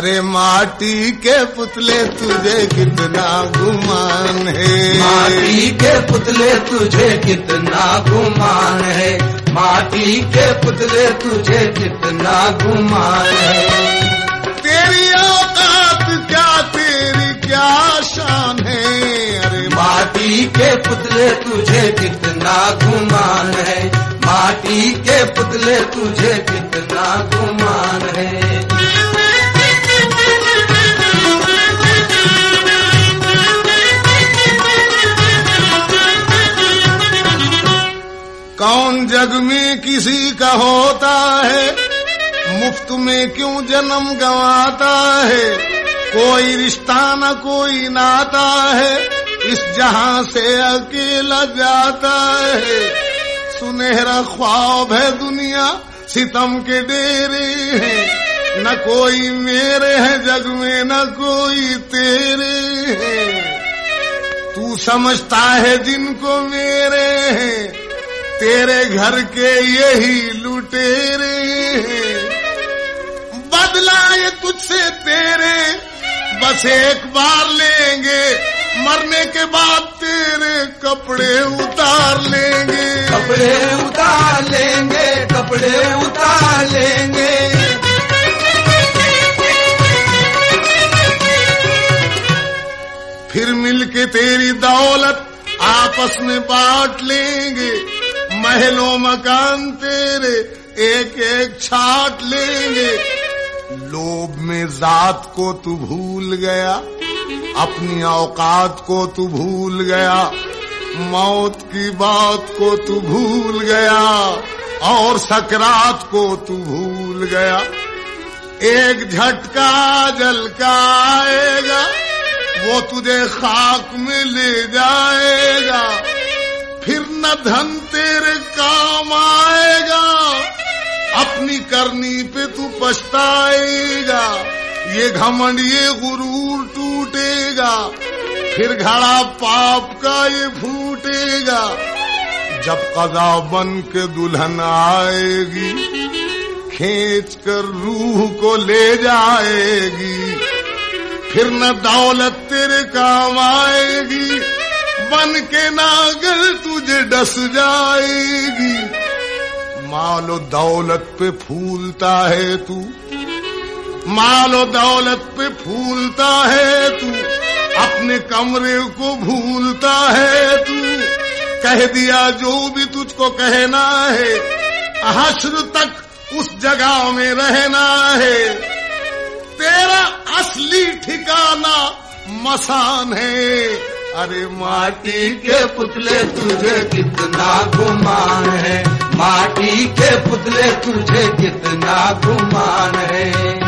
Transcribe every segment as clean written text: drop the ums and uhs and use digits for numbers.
अरे माटी के पुतले तुझे कितना गुमान है, माटी के पुतले तुझे कितना गुमान है, माटी के पुतले तुझे कितना गुमान है। तेरी औकात क्या, तेरी क्या शान है, अरे माटी के पुतले तुझे कितना गुमान है, माटी के पुतले तुझे कितना गुमान है। कौन जग में किसी का होता है, मुफ्त में क्यों जन्म गंवाता है, कोई रिश्ता न कोई नाता है, इस जहां से अकेला जाता है। सुनहरा ख्वाब है दुनिया, सितम के डेरे हैं, न कोई मेरे है जग में न कोई तेरे हैं। तू समझता है जिनको मेरे हैं, तेरे घर के यही लुटेरे हैं। बदला ये तुझसे तेरे बस एक बार लेंगे, मरने के बाद तेरे कपड़े उतार लेंगे, कपड़े उतार लेंगे, कपड़े उतार लेंगे। फिर मिलके तेरी दौलत आपस में बांट लेंगे, महलों मकान तेरे एक एक छाट लेंगे। लोभ में जात को तू भूल गया, अपनी औकात को तू भूल गया, मौत की बात को तू भूल गया और सकरात को तू भूल गया। एक झटका जल का आएगा, वो तुझे खाक में ले जाएगा, फिर न धन तेरे काम आएगा, अपनी करनी पे तू पछताएगा। ये घमंड ये गुरूर टूटेगा, फिर घड़ा पाप का ये फूटेगा। जब कज़ा बन के दुल्हन आएगी, खींच कर रूह को ले जाएगी, फिर न दौलत तेरे काम आएगी, बन के नागर तुझे डस जाएगी। मालो दौलत पे फूलता है तू, मालो दौलत पे फूलता है तू, अपने कमरे को भूलता है तू। कह दिया जो भी तुझको कहना है, हश्र तक उस जगह में रहना है। तेरा असली ठिकाना मसान है, अरे माटी के पुतले तुझे कितना गुमान है, माटी के पुतले तुझे कितना गुमान है।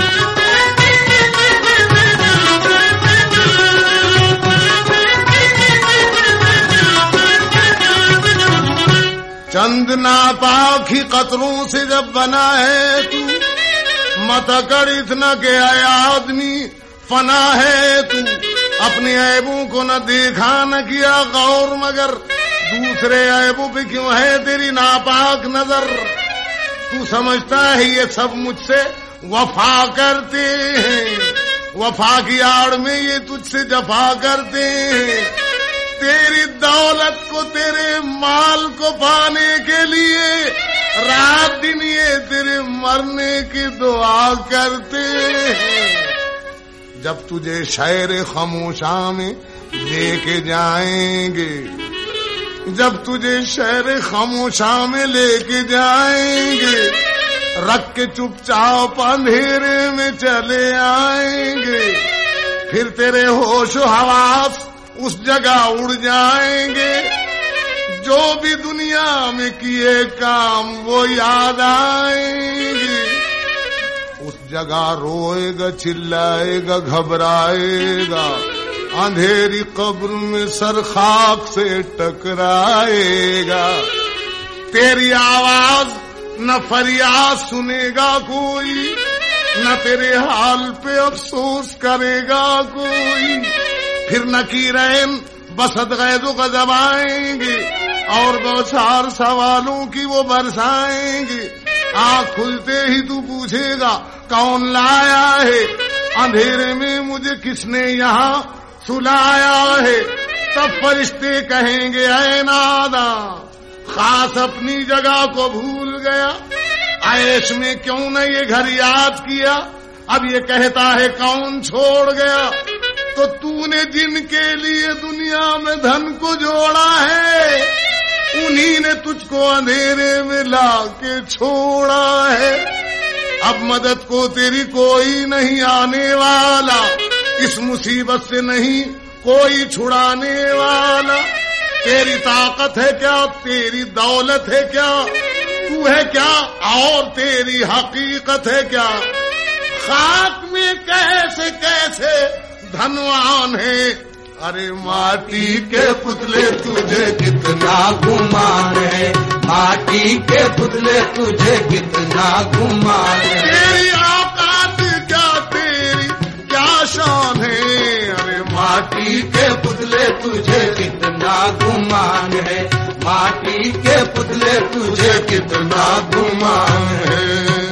चंद नापाकी कतरों से जब बना है तू, मत कर इतना के आदमी फना है तू। अपने ऐबों को न देखा न किया गौर, मगर दूसरे ऐबों पे क्यों है तेरी नापाक नजर। तू समझता है ये सब मुझसे वफा करते हैं, वफा की आड़ में ये तुझसे जफा करते हैं। तेरी दौलत को तेरे माल को पाने के लिए रात दिन ये तेरे मरने की दुआ करते हैं। जब तुझे शहर खामोशा में लेके जाएंगे, जब तुझे शहर खामोशा में लेके जाएंगे, रख के चुपचाप अंधेरे में चले आएंगे। फिर तेरे होश हवास उस जगह उड़ जाएंगे, जो भी दुनिया में किए काम वो याद आएंगे। उस जगह रोएगा, चिल्लाएगा, घबराएगा, अंधेरी कब्र में सर खाक से टकराएगा। तेरी आवाज न फरियाद सुनेगा कोई, न तेरे हाल पे अफसोस करेगा कोई। फिर नकीरैन बसत गैदो का दबाएंगे और बौछार सवालों की वो बरसाएंगे। आँख खुलते ही तू पूछेगा कौन लाया है, अंधेरे में मुझे किसने यहाँ सुलाया है। तब फरिश्ते कहेंगे ऐ नादा, खास अपनी जगह को भूल गया, ऐश में क्यों न ये घर याद किया। अब ये कहता है कौन छोड़ गया, तो तूने जिनके लिए दुनिया में धन को जोड़ा है, उन्हीं ने तुझको अंधेरे में लाके छोड़ा है। अब मदद को तेरी कोई नहीं आने वाला, इस मुसीबत से नहीं कोई छुड़ाने वाला। तेरी ताकत है क्या, तेरी दौलत है क्या, तू है क्या और तेरी हकीकत है क्या। खाक में कैसे कैसे धनवान है, अरे माटी के पुतले तुझे कितना गुमान है, माटी के पुतले तुझे कितना गुमान है। तेरी औकात क्या, तेरी क्या शान है, अरे माटी के पुतले तुझे कितना गुमान है, माटी के पुतले तुझे कितना गुमान है।